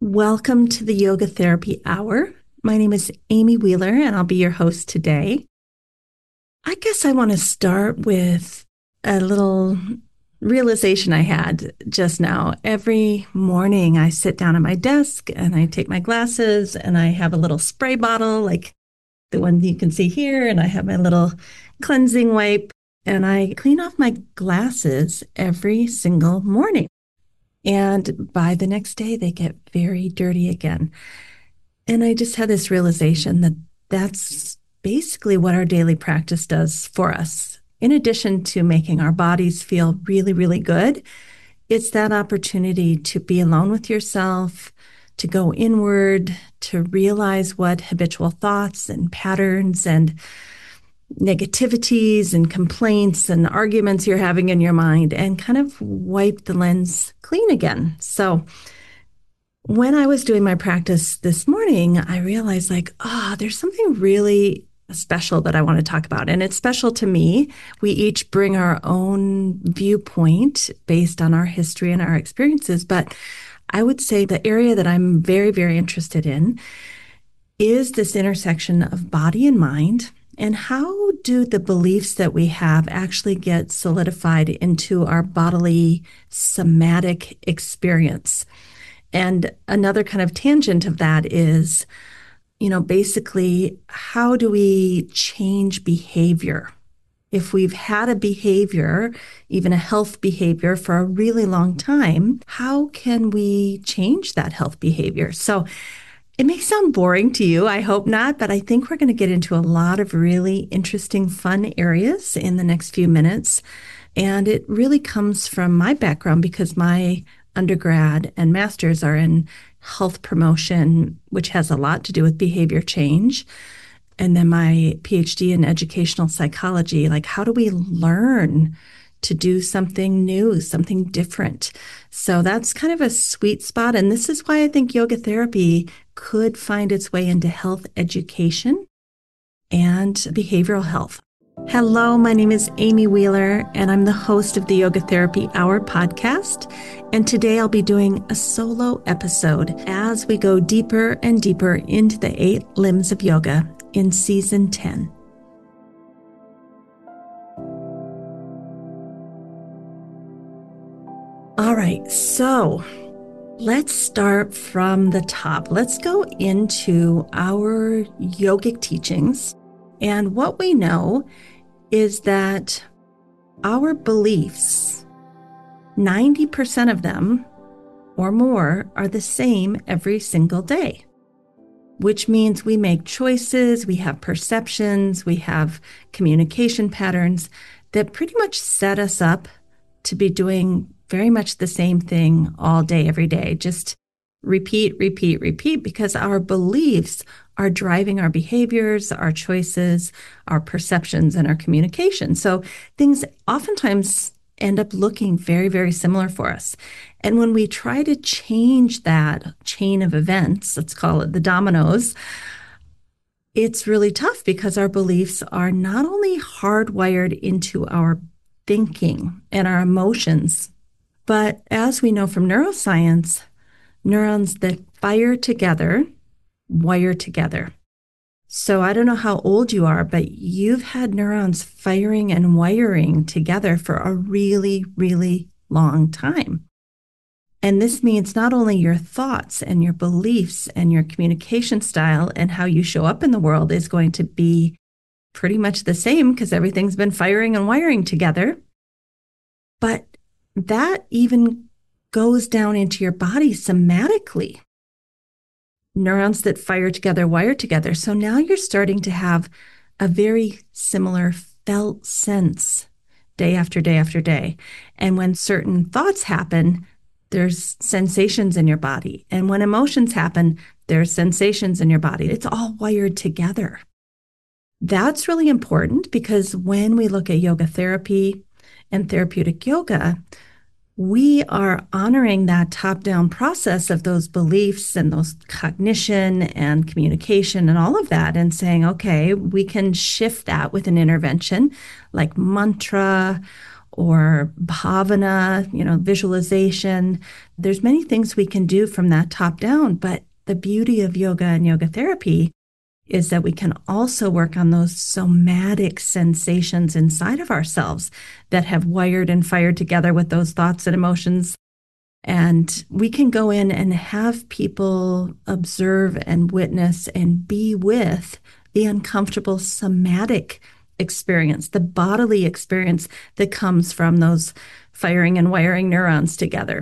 Welcome to the Yoga Therapy Hour. My name is Amy Wheeler, and I'll be your host today. I guess I want to start with a little realization I had just now. Every morning, I sit down at my desk and I take my glasses and I have a little spray bottle like the one you can see here, and I have my little cleansing wipe, and I clean off my glasses every single morning. And by the next day, they get very dirty again. And I just had this realization that that's basically what our daily practice does for us. In addition to making our bodies feel really, really good, it's that opportunity to be alone with yourself, to go inward, to realize what habitual thoughts and patterns and negativities and complaints and arguments you're having in your mind and kind of wipe the lens clean again. So when I was doing my practice this morning, I realized there's something really special that I want to talk about. And it's special to me. We each bring our own viewpoint based on our history and our experiences. But I would say the area that I'm very, very interested in is this intersection of body and mind. And how do the beliefs that we have actually get solidified into our bodily somatic experience? And another kind of tangent of that is, basically, how do we change behavior? If we've had a behavior, even a health behavior for a really long time, how can we change that health behavior? So it may sound boring to you, I hope not, but I think we're going to get into a lot of really interesting, fun areas in the next few minutes. And it really comes from my background because my undergrad and master's are in health promotion, which has a lot to do with behavior change. And then my PhD in educational psychology, like how do we learn to do something new, something different? So that's kind of a sweet spot. And this is why I think yoga therapy could find its way into health education and behavioral health. Hello, my name is Amy Wheeler, and I'm the host of the Yoga Therapy Hour podcast. And today I'll be doing a solo episode as we go deeper and deeper into the 8 limbs of yoga in season 10. All right, so let's start from the top. Let's go into our yogic teachings. And what we know is that our beliefs, 90% of them or more, are the same every single day, which means we make choices, we have perceptions, we have communication patterns that pretty much set us up to be doing very much the same thing all day, every day. Just repeat, repeat, repeat, because our beliefs are driving our behaviors, our choices, our perceptions, and our communication. So things oftentimes end up looking very, very similar for us. And when we try to change that chain of events, let's call it the dominoes, it's really tough because our beliefs are not only hardwired into our thinking and our emotions, but as we know from neuroscience, neurons that fire together wire together. So I don't know how old you are, but you've had neurons firing and wiring together for a really, really long time. And this means not only your thoughts and your beliefs and your communication style and how you show up in the world is going to be pretty much the same because everything's been firing and wiring together, but that even goes down into your body somatically. Neurons that fire together, wire together. So now you're starting to have a very similar felt sense day after day after day. And when certain thoughts happen, there's sensations in your body. And when emotions happen, there's sensations in your body. It's all wired together. That's really important because when we look at yoga therapy and therapeutic yoga, we are honoring that top-down process of those beliefs and those cognition and communication and all of that and saying, okay, we can shift that with an intervention like mantra or bhavana, visualization. There's many things we can do from that top down, but the beauty of yoga and yoga therapy is that we can also work on those somatic sensations inside of ourselves that have wired and fired together with those thoughts and emotions. And we can go in and have people observe and witness and be with the uncomfortable somatic experience, the bodily experience that comes from those firing and wiring neurons together.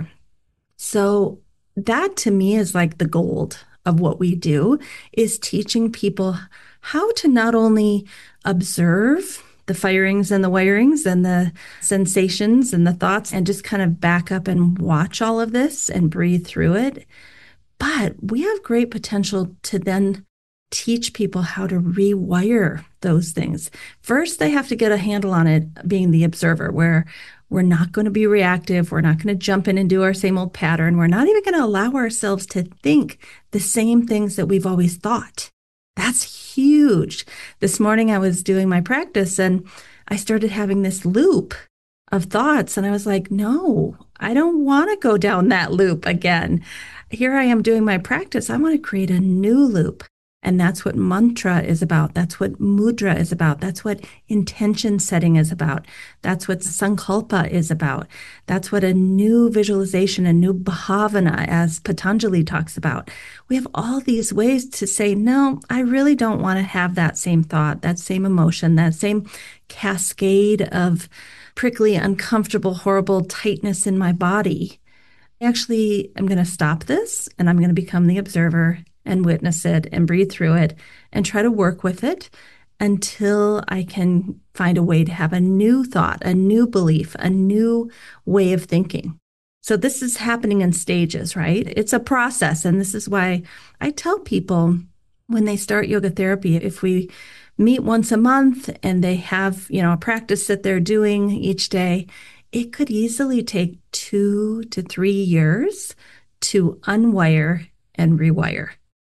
So that to me is like the gold of what we do, is teaching people how to not only observe the firings and the wirings and the sensations and the thoughts and just kind of back up and watch all of this and breathe through it, but we have great potential to then teach people how to rewire those things. First, they have to get a handle on it, being the observer, where we're not going to be reactive. We're not going to jump in and do our same old pattern. We're not even going to allow ourselves to think the same things that we've always thought. That's huge. This morning I was doing my practice and I started having this loop of thoughts. And I was like, no, I don't want to go down that loop again. Here I am doing my practice. I want to create a new loop. And that's what mantra is about. That's what mudra is about. That's what intention setting is about. That's what sankalpa is about. That's what a new visualization, a new bhavana, as Patanjali talks about. We have all these ways to say, no, I really don't want to have that same thought, that same emotion, that same cascade of prickly, uncomfortable, horrible tightness in my body. Actually, I'm going to stop this and I'm going to become the observer and witness it and breathe through it and try to work with it until I can find a way to have a new thought, a new belief, a new way of thinking. So this is happening in stages, right? It's a process. And this is why I tell people when they start yoga therapy, if we meet once a month and they have, a practice that they're doing each day, it could easily take 2 to 3 years to unwire and rewire.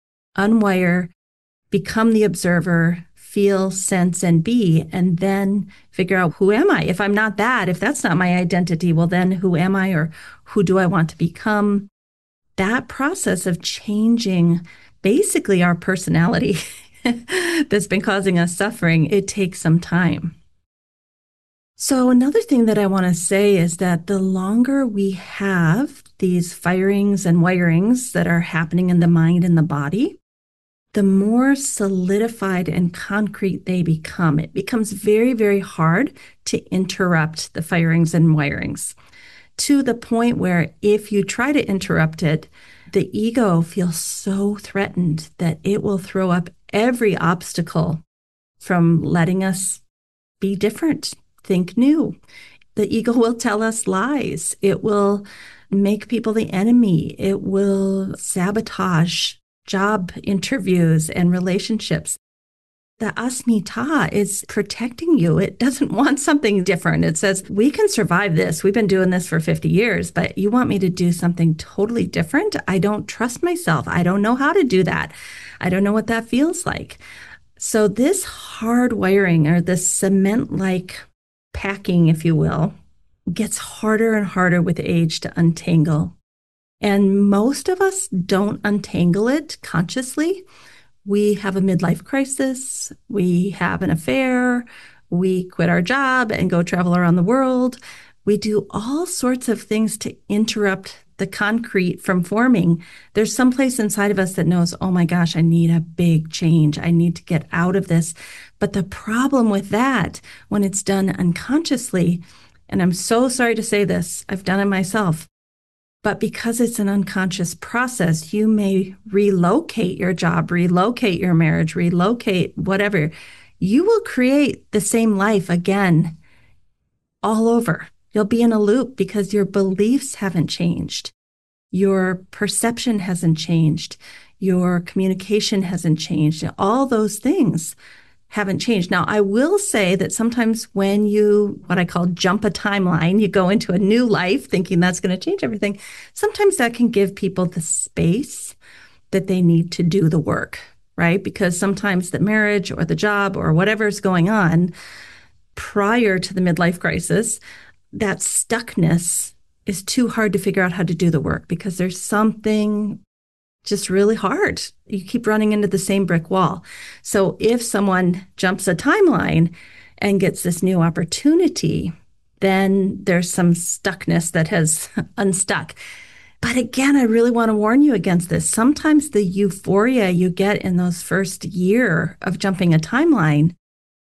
Unwire, become the observer, feel, sense, and be, and then figure out, who am I? If I'm not that, if that's not my identity, well, then who am I, or who do I want to become? That process of changing basically our personality that's been causing us suffering, it takes some time. So another thing that I want to say is that the longer we have these firings and wirings that are happening in the mind and the body, the more solidified and concrete they become. It becomes very, very hard to interrupt the firings and wirings, to the point where if you try to interrupt it, the ego feels so threatened that it will throw up every obstacle from letting us be different, think new. The ego will tell us lies. It will make people the enemy. It will sabotage job interviews and relationships. The asmita is protecting you. It doesn't want something different. It says, we can survive this. We've been doing this for 50 years, but you want me to do something totally different? I don't trust myself. I don't know how to do that. I don't know what that feels like. So this hard wiring, or this cement-like packing, if you will, gets harder and harder with age to untangle. And most of us don't untangle it consciously. We have a midlife crisis. We have an affair. We quit our job and go travel around the world. We do all sorts of things to interrupt the concrete from forming. There's some place inside of us that knows, oh my gosh, I need a big change. I need to get out of this. But the problem with that, when it's done unconsciously, and I'm so sorry to say this, I've done it myself, but because it's an unconscious process, you may relocate your job, relocate your marriage, relocate whatever. You will create the same life again all over. You'll be in a loop because your beliefs haven't changed. Your perception hasn't changed. Your communication hasn't changed. All those things haven't changed. Now, I will say that sometimes when you, what I call jump a timeline, you go into a new life thinking that's going to change everything. Sometimes that can give people the space that they need to do the work, right? Because sometimes the marriage or the job or whatever's going on prior to the midlife crisis that stuckness is too hard to figure out how to do the work because there's something just really hard. You keep running into the same brick wall. So if someone jumps a timeline and gets this new opportunity, then there's some stuckness that has unstuck. But again, I really want to warn you against this. Sometimes the euphoria you get in those first year of jumping a timeline,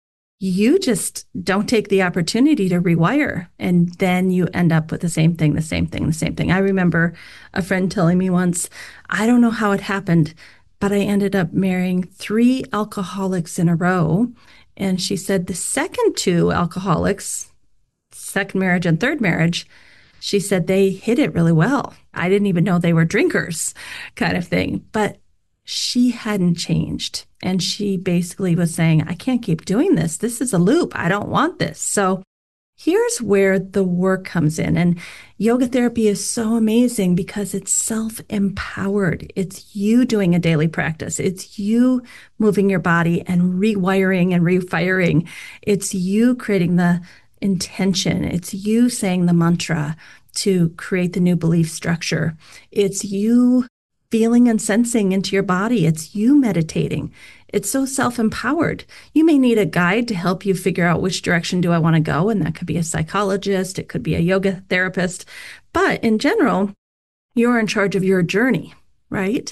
you just don't take the opportunity to rewire. And then you end up with the same thing, the same thing, the same thing. I remember a friend telling me once, I don't know how it happened, but I ended up marrying 3 alcoholics in a row. And she said the second 2 alcoholics, second marriage and third marriage, she said they hid it really well. I didn't even know they were drinkers, kind of thing. But she hadn't changed. And she basically was saying, I can't keep doing this. This is a loop. I don't want this. So here's where the work comes in. And yoga therapy is so amazing because it's self-empowered. It's you doing a daily practice. It's you moving your body and rewiring and refiring. It's you creating the intention. It's you saying the mantra to create the new belief structure. It's you feeling and sensing into your body. It's you meditating. It's so self-empowered. You may need a guide to help you figure out which direction do I want to go. And that could be a psychologist. It could be a yoga therapist. But in general, you're in charge of your journey, right?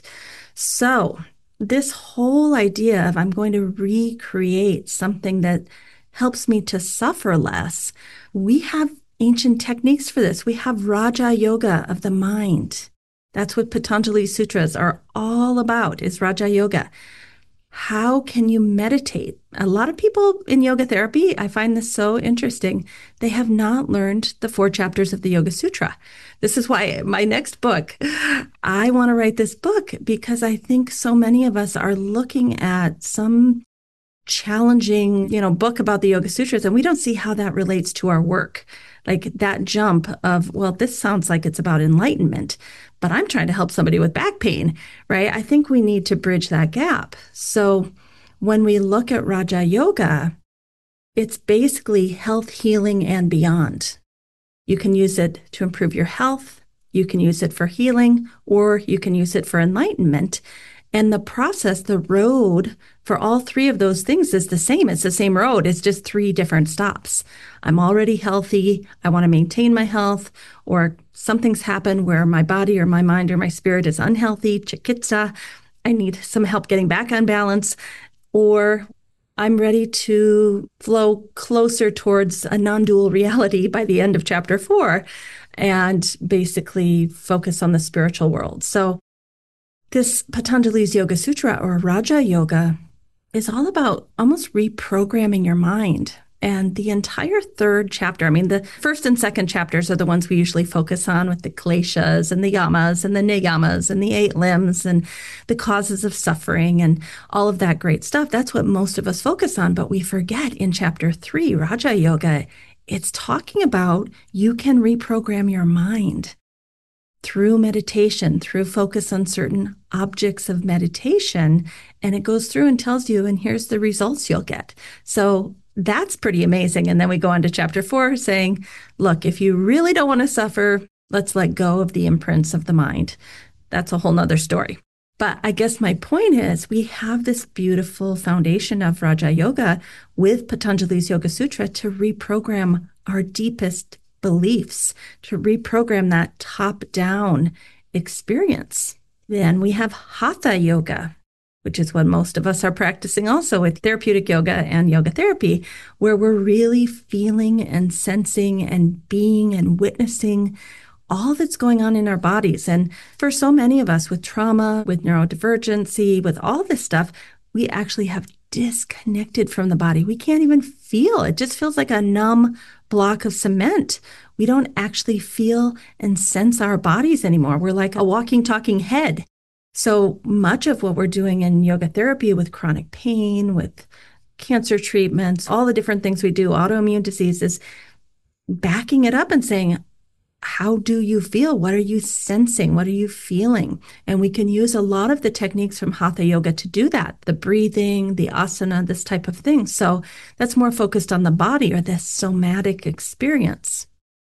So this whole idea of I'm going to recreate something that helps me to suffer less, we have ancient techniques for this. We have Raja Yoga of the mind. That's what Patanjali Sutras are all about, is Raja Yoga. How can you meditate? A lot of people in yoga therapy, I find this so interesting, they have not learned the 4 chapters of the Yoga Sutra. This is why my next book, I want to write this book because I think so many of us are looking at some challenging, book about the Yoga Sutras, and we don't see how that relates to our work. Like that jump of, well, this sounds like it's about enlightenment, but I'm trying to help somebody with back pain, right? I think we need to bridge that gap. So when we look at Raja Yoga, it's basically health, healing, and beyond. You can use it to improve your health, you can use it for healing, or you can use it for enlightenment. And the process, the road for all 3 of those things is the same. It's the same road. It's just 3 different stops. I'm already healthy. I want to maintain my health, or something's happened where my body or my mind or my spirit is unhealthy. Chikitsa. I need some help getting back on balance, or I'm ready to flow closer towards a non-dual reality by the end of chapter 4 and basically focus on the spiritual world. So this Patanjali's Yoga Sutra, or Raja Yoga, is all about almost reprogramming your mind. And the entire 3rd chapter, the first and second chapters are the ones we usually focus on, with the kleshas and the yamas and the niyamas and the 8 limbs and the causes of suffering and all of that great stuff. That's what most of us focus on. But we forget in chapter 3, Raja Yoga, it's talking about you can reprogram your mind through meditation, through focus on certain objects of meditation. And it goes through and tells you, and here's the results you'll get. So that's pretty amazing. And then we go on to chapter 4 saying, look, if you really don't want to suffer, let's let go of the imprints of the mind. That's a whole nother story. But I guess my point is we have this beautiful foundation of Raja Yoga with Patanjali's Yoga Sutra to reprogram our deepest beliefs, to reprogram that top-down experience. Then we have Hatha Yoga, which is what most of us are practicing also with therapeutic yoga and yoga therapy, where we're really feeling and sensing and being and witnessing all that's going on in our bodies. And for so many of us with trauma, with neurodivergency, with all this stuff, we actually have disconnected from the body. We can't even feel. It just feels like a numb block of cement. We don't actually feel and sense our bodies anymore. We're like a walking, talking head. So much of what we're doing in yoga therapy with chronic pain, with cancer treatments, all the different things we do, autoimmune diseases, backing it up and saying, how do you feel? What are you sensing? What are you feeling? And we can use a lot of the techniques from Hatha Yoga to do that, the breathing, the asana, this type of thing. So that's more focused on the body or the somatic experience.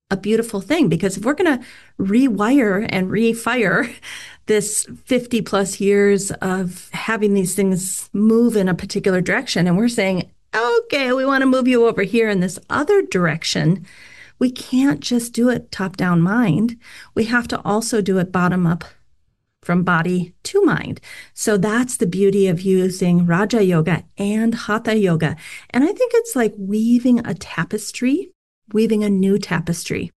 a beautiful thing, because if we're going to rewire and refire this 50 plus years of having these things move in a particular direction, and we're saying, okay, we want to move you over here in this other direction, we can't just do it top down mind. We have to also do it bottom up, from body to mind. So that's the beauty of using Raja Yoga and Hatha Yoga. And I think it's like weaving a tapestry, weaving a new tapestry.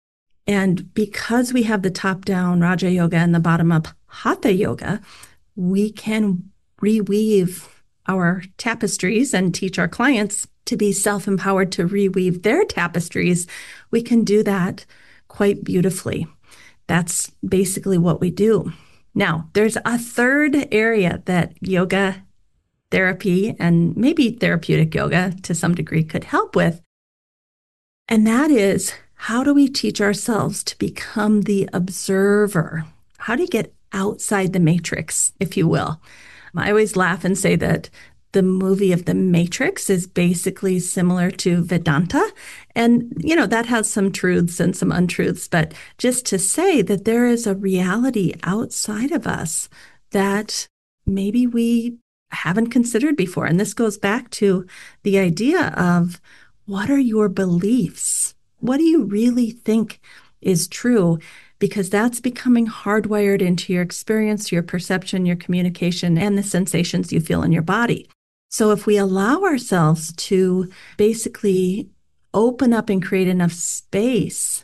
And because we have the top-down Raja Yoga and the bottom-up Hatha Yoga, we can reweave our tapestries and teach our clients to be self-empowered to reweave their tapestries. We can do that quite beautifully. That's basically what we do. Now, there's a third area that yoga therapy and maybe therapeutic yoga to some degree could help with. And that is, how do we teach ourselves to become the observer? How do you get outside the matrix, if you will? I always laugh and say that the movie of The Matrix is basically similar to Vedanta. And, that has some truths and some untruths, but just to say that there is a reality outside of us that maybe we haven't considered before. And this goes back to the idea of, what are your beliefs? What do you really think is true? Because that's becoming hardwired into your experience, your perception, your communication, and the sensations you feel in your body. So if we allow ourselves to basically open up and create enough space,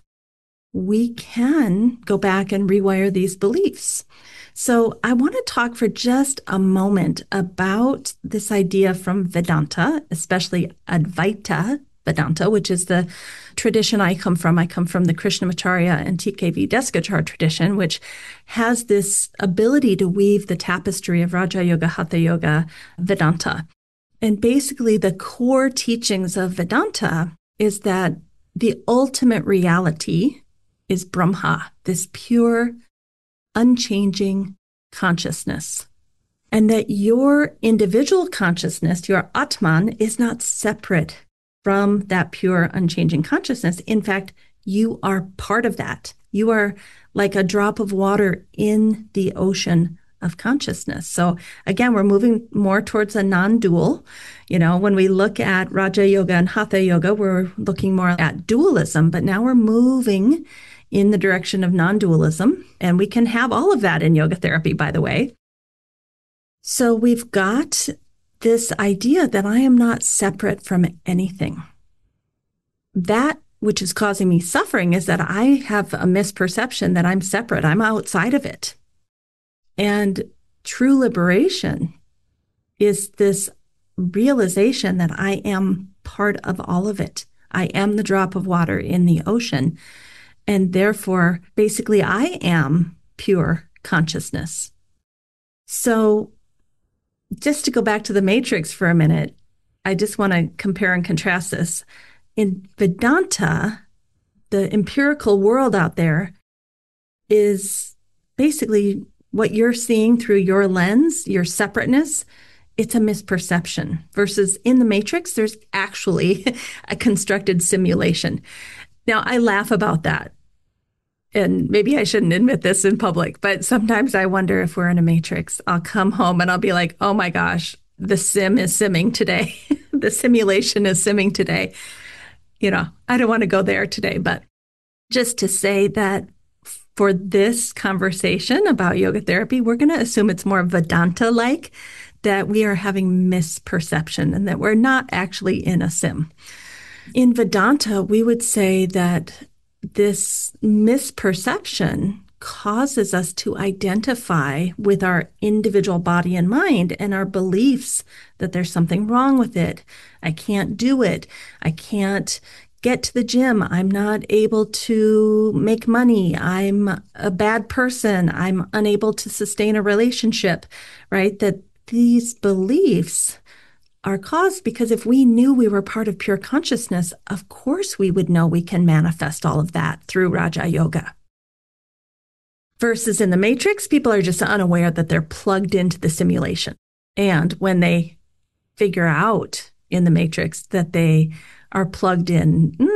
we can go back and rewire these beliefs. So I want to talk for just a moment about this idea from Vedanta, especially Advaita Vedanta, which is the tradition I come from. I come from the Krishnamacharya and TKV Desikachar tradition, which has this ability to weave the tapestry of Raja Yoga, Hatha Yoga, Vedanta. And basically the core teachings of Vedanta is that the ultimate reality is Brahma, this pure, unchanging consciousness. And that your individual consciousness, your Atman, is not separate from that pure, unchanging consciousness. In fact, you are part of that. You are like a drop of water in the ocean of consciousness. So again, we're moving more towards a non-dual. When we look at Raja Yoga and Hatha Yoga, we're looking more at dualism, but now we're moving in the direction of non-dualism. And we can have all of that in yoga therapy, by the way. So we've got this idea that I am not separate from anything. That which is causing me suffering is that I have a misperception that I'm separate. I'm outside of it. And true liberation is this realization that I am part of all of it. I am the drop of water in the ocean. And therefore, basically, I am pure consciousness. So just to go back to the matrix for a minute, I just want to compare and contrast this. In Vedanta, the empirical world out there is basically what you're seeing through your lens, your separateness. It's a misperception, versus in the matrix, there's actually a constructed simulation. Now, I laugh about that. And maybe I shouldn't admit this in public, but sometimes I wonder if we're in a matrix. I'll come home and I'll be like, oh my gosh, the sim is simming today. The simulation is simming today. I don't want to go there today, but just to say that for this conversation about yoga therapy, we're going to assume it's more Vedanta-like, that we are having misperception and that we're not actually in a sim. In Vedanta, we would say that this misperception causes us to identify with our individual body and mind and our beliefs that there's something wrong with it. I can't do it. I can't get to the gym. I'm not able to make money. I'm a bad person. I'm unable to sustain a relationship, right? That these beliefs are caused because if we knew we were part of pure consciousness, of course we would know we can manifest all of that through Raja Yoga. Versus in the matrix, people are just unaware that they're plugged into the simulation. And when they figure out in the matrix that they are plugged in,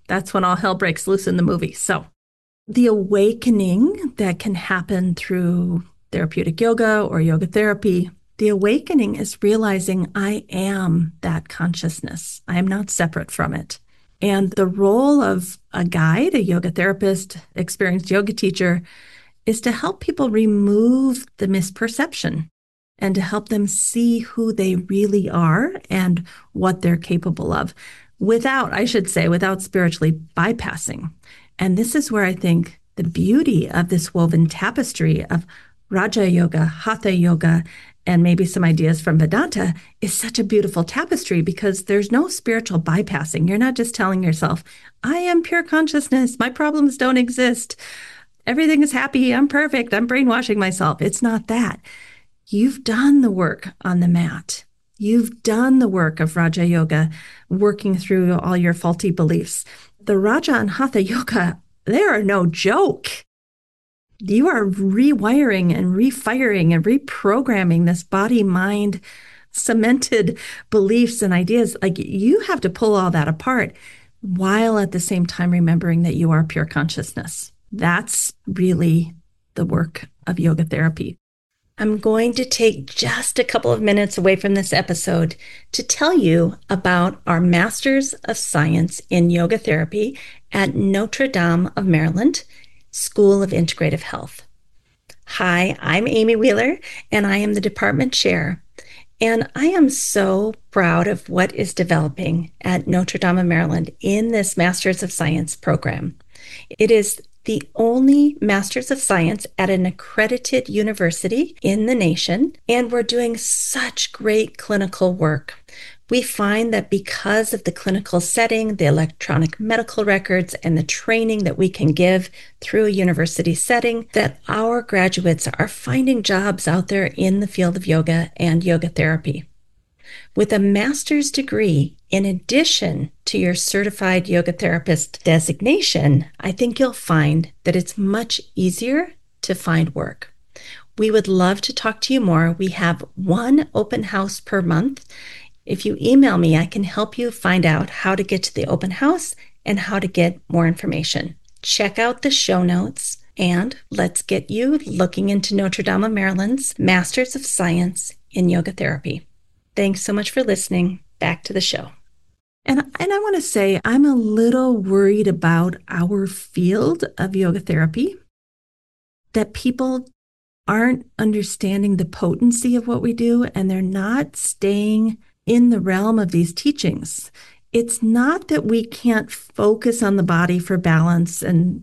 That's when all hell breaks loose in the movie. So the awakening that can happen through therapeutic yoga or yoga therapy, the awakening is realizing I am that consciousness. I am not separate from it. And the role of a guide, a yoga therapist, experienced yoga teacher, is to help people remove the misperception and to help them see who they really are and what they're capable of without, I should say, without spiritually bypassing. And this is where I think the beauty of this woven tapestry of Raja Yoga, Hatha Yoga, and maybe some ideas from Vedanta is such a beautiful tapestry because there's no spiritual bypassing. You're not just telling yourself, I am pure consciousness. My problems don't exist. Everything is happy. I'm perfect. I'm brainwashing myself. It's not that. You've done the work on the mat. You've done the work of Raja Yoga, working through all your faulty beliefs. The Raja and Hatha Yoga, they are no joke. You are rewiring and refiring and reprogramming this body, mind, cemented beliefs and ideas. Like you have to pull all that apart while at the same time remembering that you are pure consciousness. That's really the work of yoga therapy. I'm going to take just a couple of minutes away from this episode to tell you about our Masters of Science in Yoga Therapy at Notre Dame of Maryland School of Integrative Health. Hi, I'm Amy Wheeler, and I am the department chair. And I am so proud of what is developing at Notre Dame of Maryland in this Masters of Science program. It is the only Masters of Science at an accredited university in the nation, and we're doing such great clinical work. We find that because of the clinical setting, the electronic medical records, and the training that we can give through a university setting, that our graduates are finding jobs out there in the field of yoga and yoga therapy. With a master's degree, in addition to your certified yoga therapist designation, I think you'll find that it's much easier to find work. We would love to talk to you more. We have one open house per month. If you email me, I can help you find out how to get to the open house and how to get more information. Check out the show notes and let's get you looking into Notre Dame of Maryland's Masters of Science in Yoga Therapy. Thanks so much for listening. Back to the show. And I want to say I'm a little worried about our field of yoga therapy, that people aren't understanding the potency of what we do and they're not staying in the realm of these teachings. It's not that we can't focus on the body for balance and,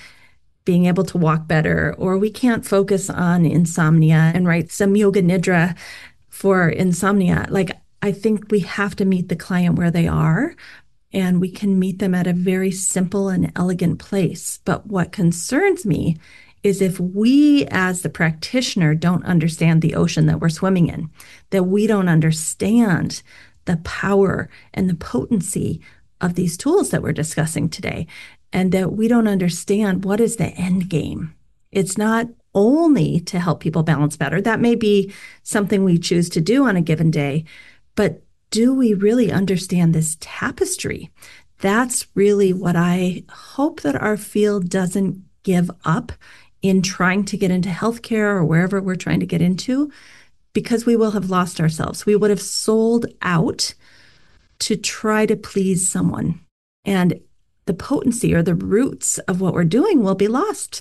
being able to walk better, or we can't focus on insomnia and write some yoga nidra for insomnia. Like, I think we have to meet the client where they are, and we can meet them at a very simple and elegant place. But what concerns me is if we, as the practitioner, don't understand the ocean that we're swimming in, that we don't understand the power and the potency of these tools that we're discussing today, and that we don't understand what is the end game. It's not only to help people balance better. That may be something we choose to do on a given day, but do we really understand this tapestry? That's really what I hope that our field doesn't give up in trying to get into healthcare or wherever we're trying to get into, because we will have lost ourselves. We would have sold out to try to please someone, and the potency or the roots of what we're doing will be lost.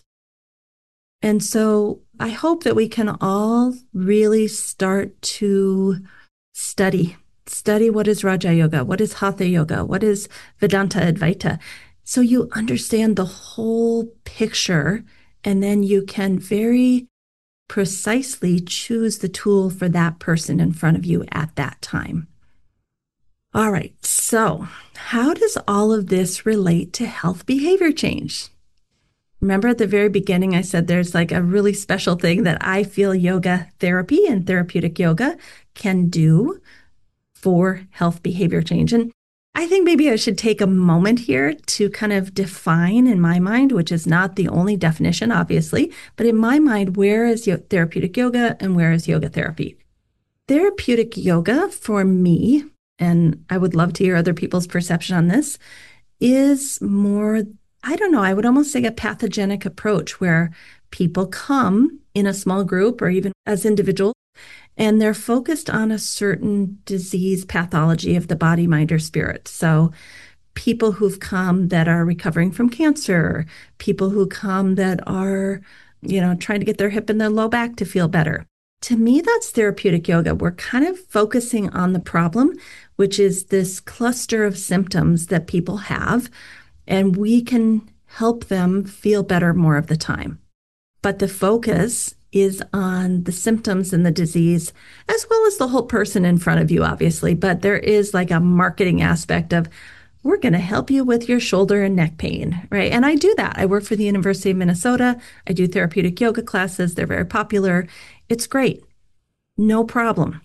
And so I hope that we can all really start to study what is Raja Yoga, what is Hatha Yoga, what is Vedanta Advaita, so you understand the whole picture, and then you can very precisely choose the tool for that person in front of you at that time. All right, so how does all of this relate to health behavior change? Remember at the very beginning, I said there's like a really special thing that I feel yoga therapy and therapeutic yoga can do for health behavior change. And I think maybe I should take a moment here to kind of define in my mind, which is not the only definition, obviously, but in my mind, where is therapeutic yoga and where is yoga therapy? Therapeutic yoga for me, and I would love to hear other people's perception on this, is more, I don't know, I would almost say a pathogenic approach where people come in a small group or even as individuals, and they're focused on a certain disease pathology of the body, mind, or spirit. So people who've come that are recovering from cancer, people who come that are, trying to get their hip and their low back to feel better. To me, that's therapeutic yoga. We're kind of focusing on the problem, which is this cluster of symptoms that people have, and we can help them feel better more of the time. But the focus is on the symptoms and the disease, as well as the whole person in front of you, obviously. But there is like a marketing aspect of, we're going to help you with your shoulder and neck pain, right? And I do that. I work for the University of Minnesota. I do therapeutic yoga classes. They're very popular. It's great. No problem.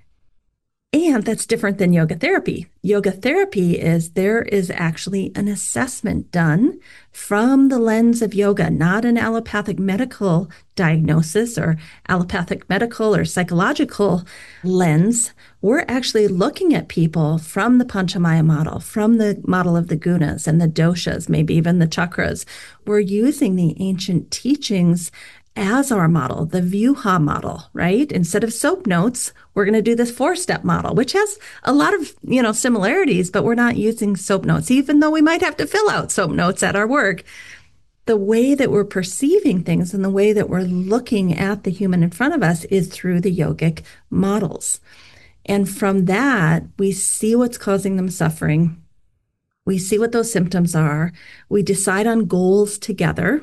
And that's different than yoga therapy. Yoga therapy is there is actually an assessment done from the lens of yoga, not an allopathic medical diagnosis or allopathic medical or psychological lens. We're actually looking at people from the Panchamaya model, from the model of the gunas and the doshas, maybe even the chakras. We're using the ancient teachings as our model, the Vyuha model, right? Instead of soap notes, we're going to do this 4-step model, which has a lot of, similarities, but we're not using soap notes, even though we might have to fill out soap notes at our work. The way that we're perceiving things and the way that we're looking at the human in front of us is through the yogic models. And from that, we see what's causing them suffering. We see what those symptoms are. We decide on goals together.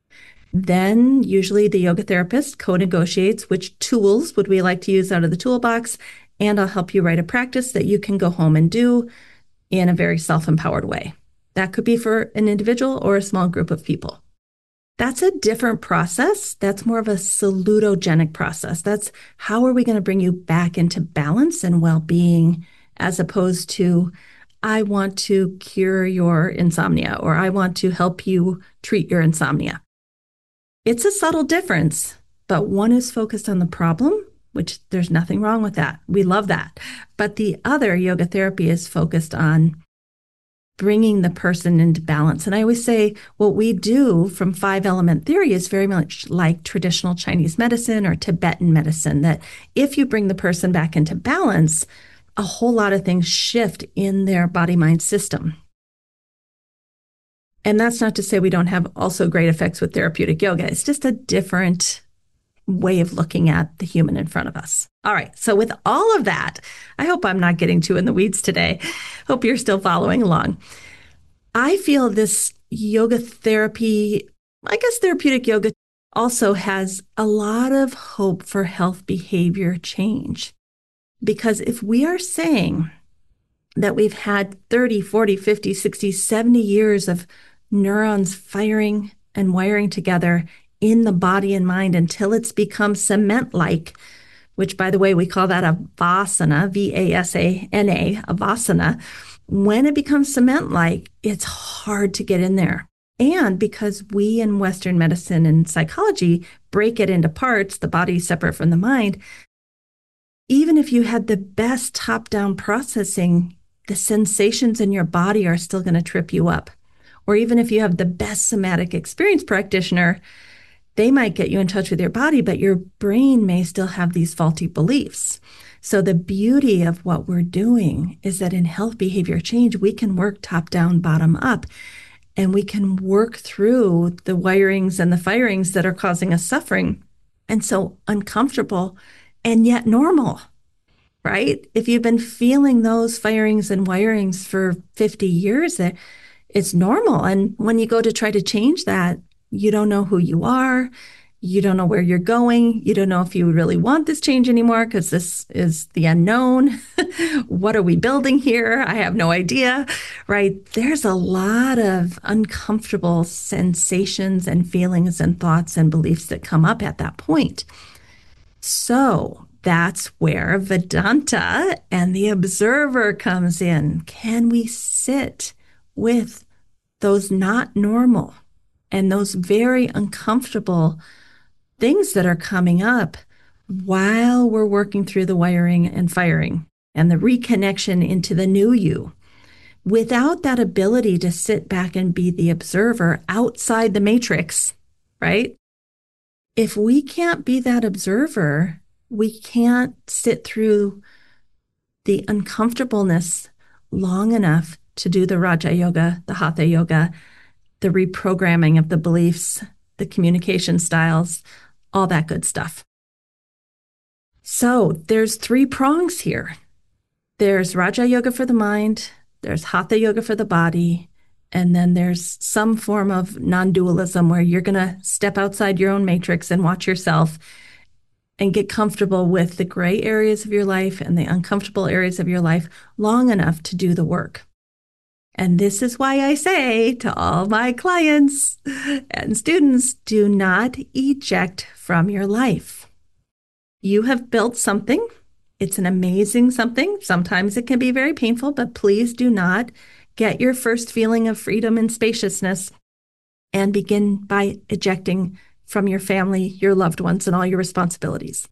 Then usually the yoga therapist co-negotiates which tools would we like to use out of the toolbox, and I'll help you write a practice that you can go home and do in a very self-empowered way. That could be for an individual or a small group of people. That's a different process. That's more of a salutogenic process. That's how are we going to bring you back into balance and well-being, as opposed to, I want to cure your insomnia, or I want to help you treat your insomnia. It's a subtle difference, but one is focused on the problem, which there's nothing wrong with that. We love that. But the other, yoga therapy, is focused on bringing the person into balance. And I always say what we do from 5-element theory is very much like traditional Chinese medicine or Tibetan medicine, that if you bring the person back into balance, a whole lot of things shift in their body-mind system. And that's not to say we don't have also great effects with therapeutic yoga. It's just a different way of looking at the human in front of us. All right. So with all of that, I hope I'm not getting too in the weeds today. Hope you're still following along. I feel this yoga therapy, I guess therapeutic yoga, also has a lot of hope for health behavior change. Because if we are saying that we've had 30, 40, 50, 60, 70 years of neurons firing and wiring together in the body and mind until it's become cement-like, which, by the way, we call that a vasana, V-A-S-A-N-A, a vasana. When it becomes cement-like, it's hard to get in there. And because we in Western medicine and psychology break it into parts, the body separate from the mind, even if you had the best top-down processing, the sensations in your body are still going to trip you up. Or even if you have the best somatic experience practitioner, they might get you in touch with your body, but your brain may still have these faulty beliefs. So the beauty of what we're doing is that in health behavior change, we can work top down, bottom up, and we can work through the wirings and the firings that are causing us suffering and so uncomfortable and yet normal, right? If you've been feeling those firings and wirings for 50 years, it's normal. And when you go to try to change that, you don't know who you are. You don't know where you're going. You don't know if you really want this change anymore because this is the unknown. What are we building here? I have no idea, right? There's a lot of uncomfortable sensations and feelings and thoughts and beliefs that come up at that point. So that's where Vedanta and the observer comes in. Can we sit with those not normal and those very uncomfortable things that are coming up while we're working through the wiring and firing and the reconnection into the new you? without that ability to sit back and be the observer outside the matrix, right? If we can't be that observer, we can't sit through the uncomfortableness long enough to do the Raja Yoga, the Hatha Yoga, the reprogramming of the beliefs, the communication styles, all that good stuff. So there's 3 prongs here. There's Raja Yoga for the mind, there's Hatha Yoga for the body, and then there's some form of non-dualism where you're going to step outside your own matrix and watch yourself and get comfortable with the gray areas of your life and the uncomfortable areas of your life long enough to do the work. And this is why I say to all my clients and students, do not eject from your life. You have built something. It's an amazing something. Sometimes it can be very painful, but please do not get your first feeling of freedom and spaciousness and begin by ejecting from your family, your loved ones, and all your responsibilities.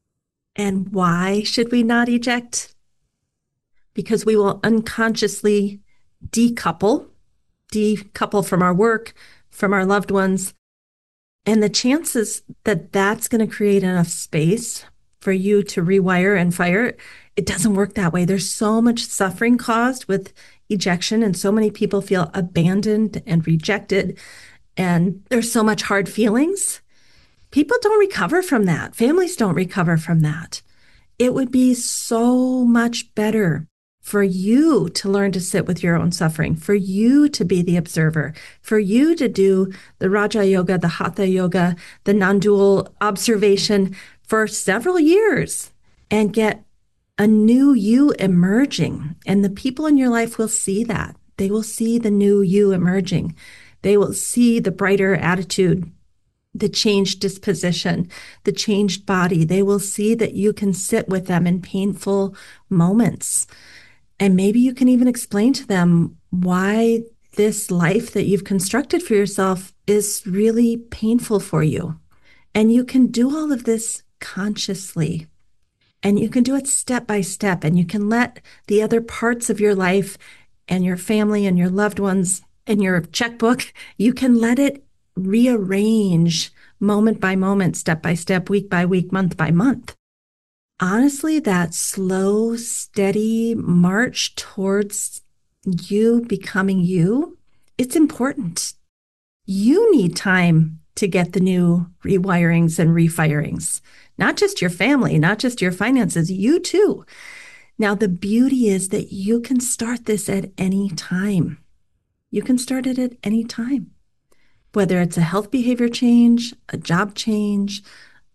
And why should we not eject? Because we will unconsciously decouple from our work, from our loved ones. And the chances that that's going to create enough space for you to rewire and fire, it doesn't work that way. There's so much suffering caused with ejection, and so many people feel abandoned and rejected, and there's so much hard feelings. People don't recover from that. Families don't recover from that. It would be so much better for you to learn to sit with your own suffering, for you to be the observer, for you to do the Raja Yoga, the Hatha Yoga, the non-dual observation for several years and get a new you emerging. And the people in your life will see that. They will see the new you emerging. They will see the brighter attitude, the changed disposition, the changed body. They will see that you can sit with them in painful moments. And maybe you can even explain to them why this life that you've constructed for yourself is really painful for you. And you can do all of this consciously. And you can do it step by step. And you can let the other parts of your life and your family and your loved ones and your checkbook, you can let it rearrange moment by moment, step by step, week by week, month by month. Honestly, that slow, steady march towards you becoming you, it's important. You need time to get the new rewirings and refirings, not just your family, not just your finances, you too. Now, the beauty is that you can start this at any time. You can start it at any time, whether it's a health behavior change, a job change,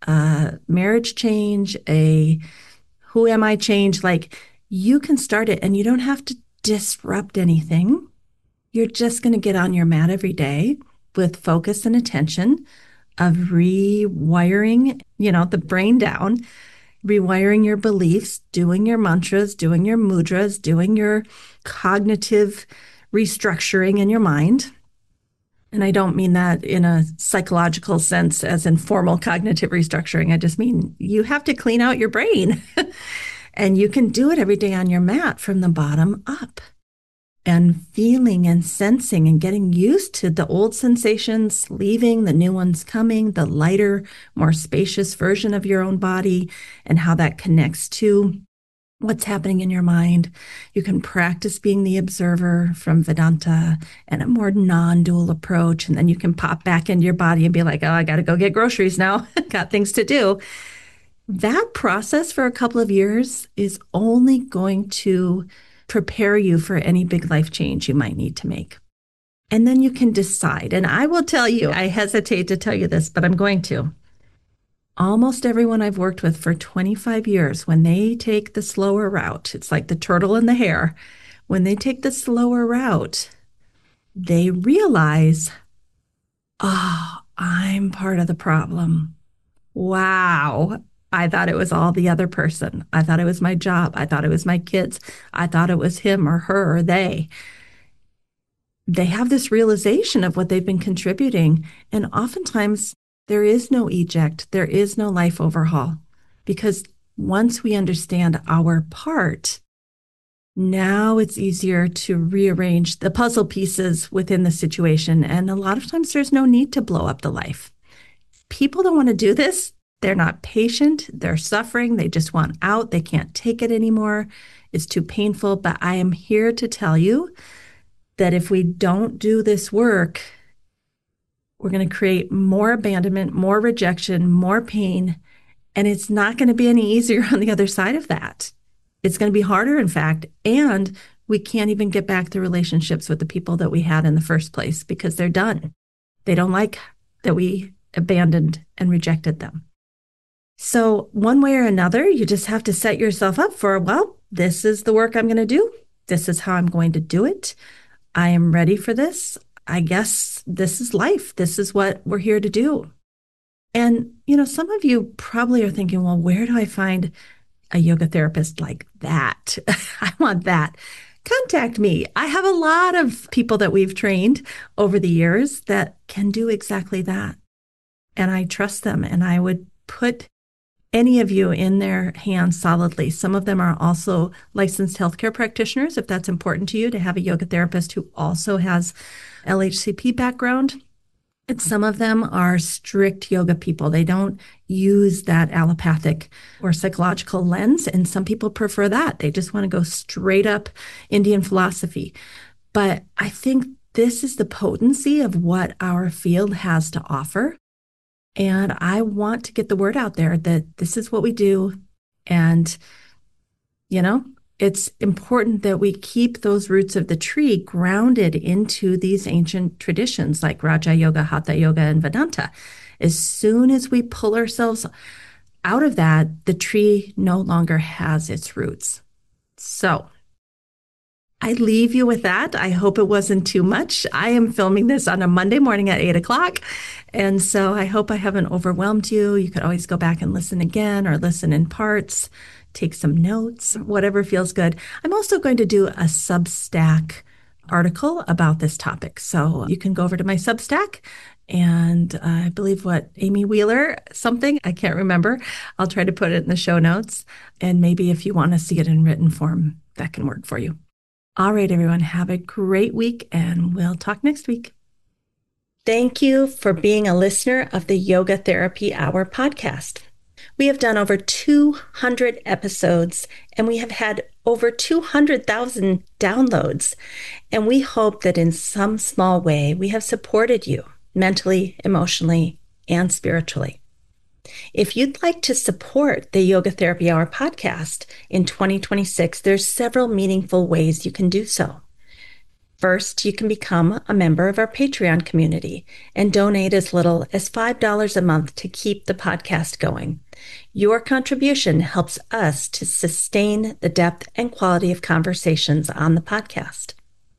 a marriage change, a who am I change. Like, you can start it and you don't have to disrupt anything. You're just going to get on your mat every day with focus and attention of rewiring, the brain down, rewiring your beliefs, doing your mantras, doing your mudras, doing your cognitive restructuring in your mind. And I don't mean that in a psychological sense as in formal cognitive restructuring. I just mean you have to clean out your brain. And you can do it every day on your mat from the bottom up. And feeling and sensing and getting used to the old sensations leaving, the new ones coming, the lighter, more spacious version of your own body and how that connects to what's happening in your mind. You can practice being the observer from Vedanta and a more non-dual approach. And then you can pop back into your body and be like, oh, I got to go get groceries now. Got things to do. That process for a couple of years is only going to prepare you for any big life change you might need to make. And then you can decide. And I will tell you, I hesitate to tell you this, but I'm going to. Almost everyone I've worked with for 25 years, when they take the slower route, it's like the turtle and the hare. When they take the slower route, they realize, oh, I'm part of the problem. Wow. I thought it was all the other person. I thought it was my job. I thought it was my kids. I thought it was him or her or they. They have this realization of what they've been contributing. And oftentimes there is no eject. There is no life overhaul. Because once we understand our part, Now it's easier to rearrange the puzzle pieces within the situation. And a lot of times there's no need to blow up the life. People don't want to do this. They're not patient. They're suffering. They just want out. They can't take it anymore. It's too painful. But I am here to tell you that if we don't do this work, we're going to create more abandonment, more rejection, more pain. And it's not going to be any easier on the other side of that. It's going to be harder, in fact. And we can't even get back the relationships with the people that we had in the first place because they're done. They don't like that we abandoned and rejected them. So one way or another, you just have to set yourself up for, well, this is the work I'm going to do. This is how I'm going to do it. I am ready for this. I guess this is life. This is what we're here to do. And, some of you probably are thinking, well, where do I find a yoga therapist like that? I want that. Contact me. I have a lot of people that we've trained over the years that can do exactly that. And I trust them, and I would put any of you in their hands solidly. Some of them are also licensed healthcare practitioners, if that's important to you, to have a yoga therapist who also has LHCP background. And some of them are strict yoga people. They don't use that allopathic or psychological lens. And some people prefer that. They just want to go straight up Indian philosophy. But I think this is the potency of what our field has to offer. And I want to get the word out there that this is what we do. And, it's important that we keep those roots of the tree grounded into these ancient traditions like Raja Yoga, Hatha Yoga, and Vedanta. As soon as we pull ourselves out of that, the tree no longer has its roots. So I leave you with that. I hope it wasn't too much. I am filming this on a Monday morning at 8 o'clock. And so I hope I haven't overwhelmed you. You could always go back and listen again or listen in parts, take some notes, whatever feels good. I'm also going to do a Substack article about this topic. So you can go over to my Substack and I believe Amy Wheeler, something, I can't remember. I'll try to put it in the show notes. And maybe if you want to see it in written form, that can work for you. All right, everyone, have a great week and we'll talk next week. Thank you for being a listener of the Yoga Therapy Hour podcast. We have done over 200 episodes and we have had over 200,000 downloads. And we hope that in some small way we have supported you mentally, emotionally, and spiritually. If you'd like to support the Yoga Therapy Hour podcast in 2026, there's several meaningful ways you can do so. First, you can become a member of our Patreon community and donate as little as $5 a month to keep the podcast going. Your contribution helps us to sustain the depth and quality of conversations on the podcast.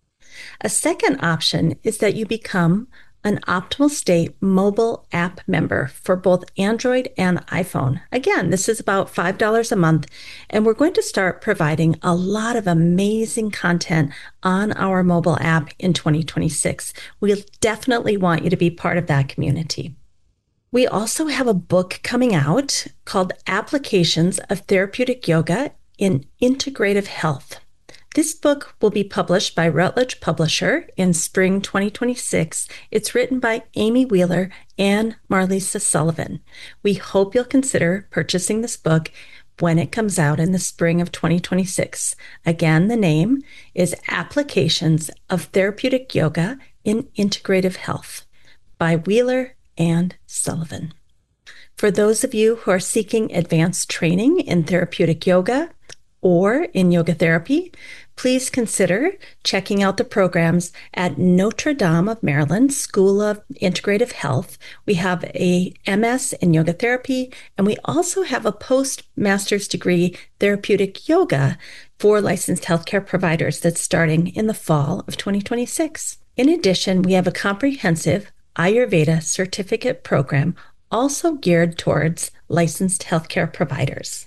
A second option is that you become an Optimal State mobile app member for both Android and iPhone. Again, this is about $5 a month, and we're going to start providing a lot of amazing content on our mobile app in 2026. We definitely want you to be part of that community. We also have a book coming out called Applications of Therapeutic Yoga in Integrative Health. This book will be published by Routledge Publisher in spring 2026. It's written by Amy Wheeler and Marlisa Sullivan. We hope you'll consider purchasing this book when it comes out in the spring of 2026. Again, the name is Applications of Therapeutic Yoga in Integrative Health by Wheeler and Sullivan. For those of you who are seeking advanced training in therapeutic yoga or in yoga therapy, please consider checking out the programs at Notre Dame of Maryland School of Integrative Health. We have a MS in yoga therapy, and we also have a post-master's degree therapeutic yoga for licensed healthcare providers that's starting in the fall of 2026. In addition, we have a comprehensive Ayurveda certificate program also geared towards licensed healthcare providers.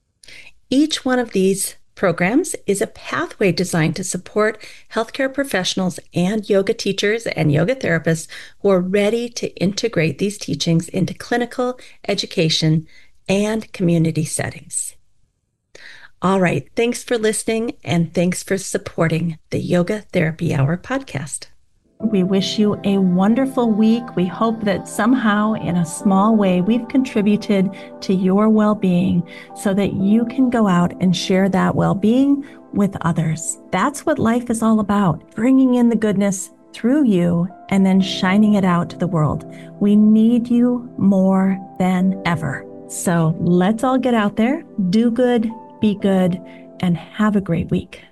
Each one of these programs is a pathway designed to support healthcare professionals and yoga teachers and yoga therapists who are ready to integrate these teachings into clinical, education, and community settings. All right. Thanks for listening, and thanks for supporting the Yoga Therapy Hour podcast. We wish you a wonderful week. We hope that somehow, in a small way, we've contributed to your well-being so that you can go out and share that well-being with others. That's what life is all about, bringing in the goodness through you and then shining it out to the world. We need you more than ever. So let's all get out there, do good, be good, and have a great week.